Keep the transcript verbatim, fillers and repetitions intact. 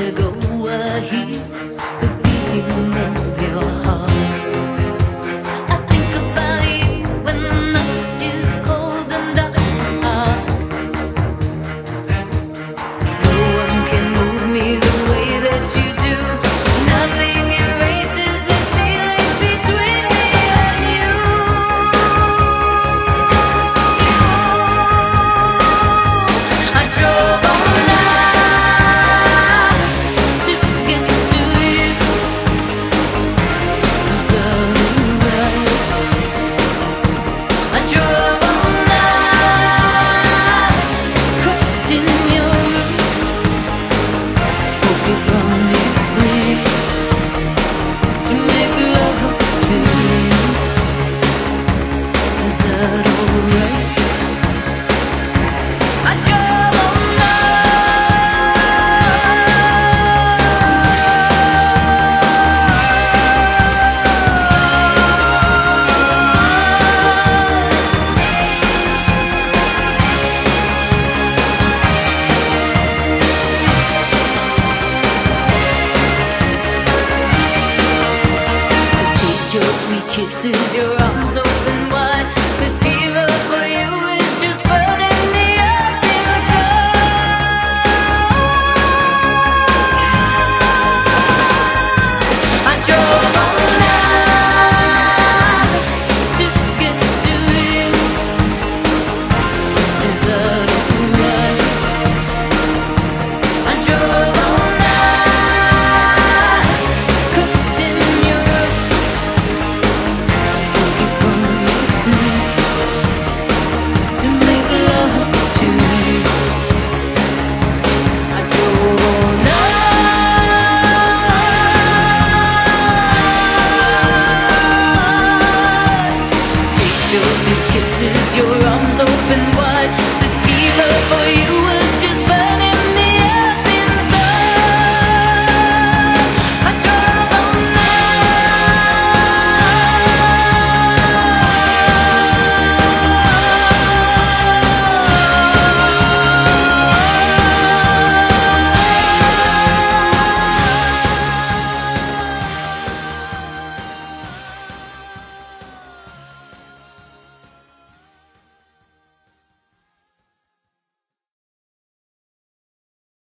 to go. I hear the beating of your heart. I think about you when the night is cold and dark. No one can move me the way that you do. Nothing erases this feeling between me and you. I drove all night to get to you. Is that alright? I drove all night, cooked in your room, woke you from your sleep to make love to you. Is that alright? I drove all taste your sweet kisses, your arms